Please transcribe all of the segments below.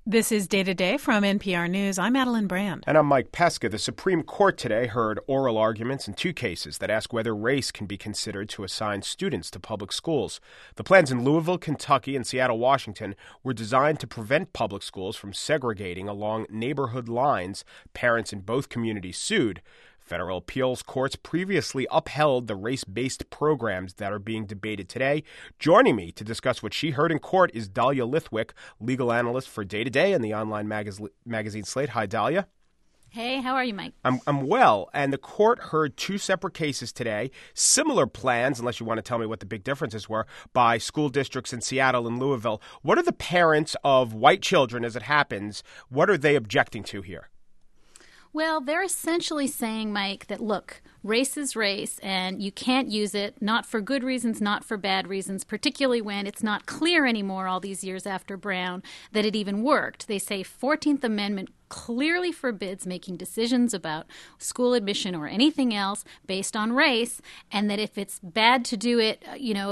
This is Day to Day from NPR News. I'm Madeline Brand. And I'm Mike Pesca. The Supreme Court today heard oral arguments in two cases that ask whether race can be considered to assign students to public schools. The plans in Louisville, Kentucky, and Seattle, Washington were designed to prevent public schools from segregating along neighborhood lines. Parents in both communities sued. Federal appeals courts previously upheld the race-based programs that are being debated today. Joining me to discuss what she heard in court is Dahlia Lithwick, legal analyst for Day to Day and the online magazine Slate. Hi, Dahlia. Hey, how are you, Mike? I'm well, and the court heard two separate cases today, similar plans, unless you want to tell me what the big differences were, by school districts in Seattle and Louisville. What are the parents of white children, as it happens, what are they objecting to here? Well, they're essentially saying, Mike, that, look, race is race, and you can't use it, not for good reasons, not for bad reasons, particularly when it's not clear anymore all these years after Brown that it even worked. They say 14th Amendment clearly forbids making decisions about school admission or anything else based on race, and that if it's bad to do it,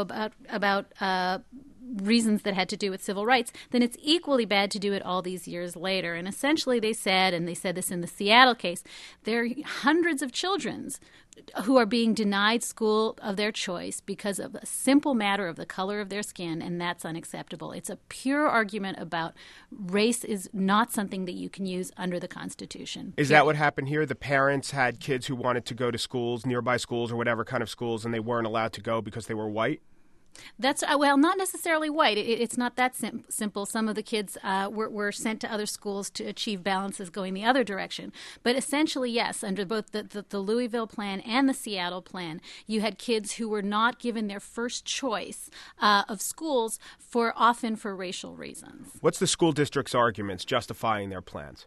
about reasons that had to do with civil rights, then it's equally bad to do it all these years later. And essentially they said, and they said this in the Seattle case, there are hundreds of children who are being denied school of their choice because of a simple matter of the color of their skin, and that's unacceptable. It's a pure argument about race is not something that you can use under the Constitution. Is that what happened here? The parents had kids who wanted to go to schools, nearby schools or whatever kind of schools, and they weren't allowed to go because they were white? That's well, not necessarily white. It's not that simple. Some of the kids were sent to other schools to achieve balances going the other direction. But essentially, yes, under both the Louisville plan and the Seattle plan, you had kids who were not given their first choice of schools often for racial reasons. What's the school district's arguments justifying their plans?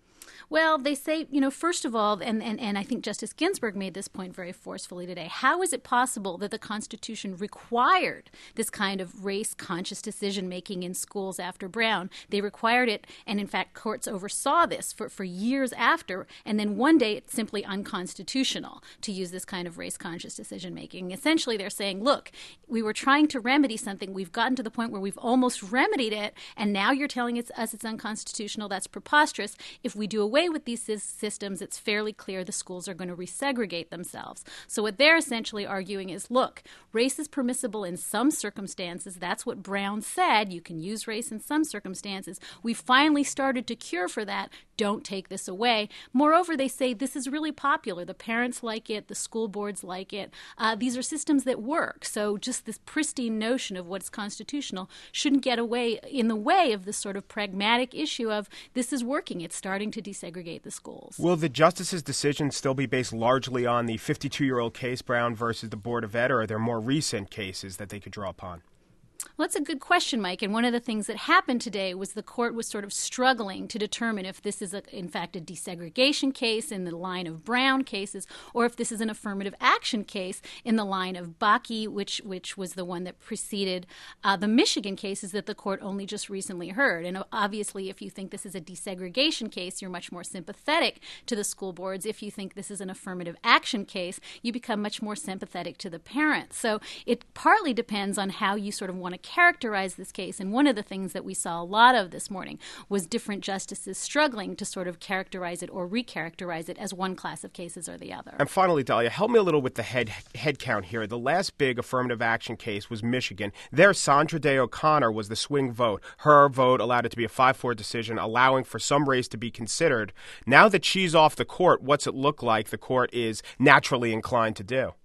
Well, they say, first of all, and I think Justice Ginsburg made this point very forcefully today, how is it possible that the Constitution required this kind of race-conscious decision-making in schools after Brown? They required it, and in fact, courts oversaw this for years after, and then one day it's simply unconstitutional to use this kind of race-conscious decision-making. Essentially, they're saying, look, we were trying to remedy something. We've gotten to the point where we've almost remedied it, and now you're telling us it's unconstitutional. That's preposterous. If we do away with these systems, it's fairly clear the schools are going to resegregate themselves. So what they're essentially arguing is, look, race is permissible in some circumstances. That's what Brown said. You can use race in some circumstances. We finally started to cure for that. Don't take this away. Moreover, they say this is really popular. The parents like it. The school boards like it. These are systems that work. So just this pristine notion of what's constitutional shouldn't get in the way of this sort of pragmatic issue of this is working. It's starting to desegregate the schools. Will the justices' decision still be based largely on the 52-year-old case, Brown versus the Board of Ed, or are there more recent cases that they could draw upon? Well, that's a good question, Mike. And one of the things that happened today was the court was sort of struggling to determine if this is, in fact, a desegregation case in the line of Brown cases, or if this is an affirmative action case in the line of Bakke, which was the one that preceded the Michigan cases that the court only just recently heard. And obviously, if you think this is a desegregation case, you're much more sympathetic to the school boards. If you think this is an affirmative action case, you become much more sympathetic to the parents. So it partly depends on how you sort of want to characterize this case. And one of the things that we saw a lot of this morning was different justices struggling to sort of characterize it or recharacterize it as one class of cases or the other. And finally, Dahlia, help me a little with the head count here. The last big affirmative action case was Michigan. There, Sandra Day O'Connor was the swing vote. Her vote allowed it to be a 5-4 decision, allowing for some race to be considered. Now that she's off the court, what's it look like the court is naturally inclined to do?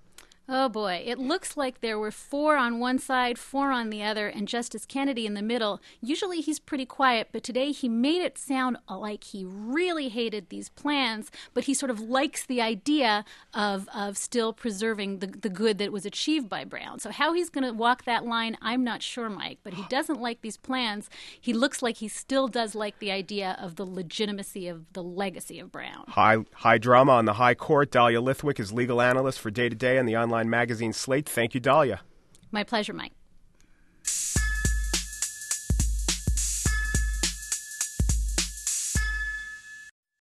Oh, boy. It looks like there were 4 on one side, 4 on the other, and Justice Kennedy in the middle. Usually he's pretty quiet, but today he made it sound like he really hated these plans, but he sort of likes the idea of still preserving the good that was achieved by Brown. So how he's going to walk that line, I'm not sure, Mike, but he doesn't like these plans. He looks like he still does like the idea of the legitimacy of the legacy of Brown. High drama on the high court. Dahlia Lithwick is legal analyst for Day to Day and the online magazine Slate. Thank you, Dahlia. My pleasure, Mike.